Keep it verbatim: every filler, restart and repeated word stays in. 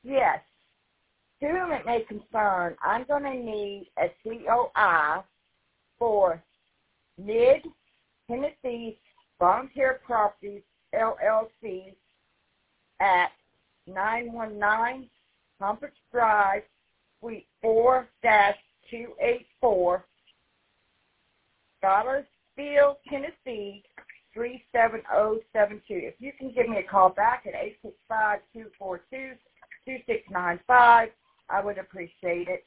Yes. To whom it may concern, I'm going to need a C O I for Mid-Tennessee Volunteer Properties, L L C, at nine one nine Humphreys Drive, Suite four dash two eighty-four, Scholersville, Tennessee, three seven zero seven two. If you can give me a call back at eight six five, two four two, two six nine five, I would appreciate it.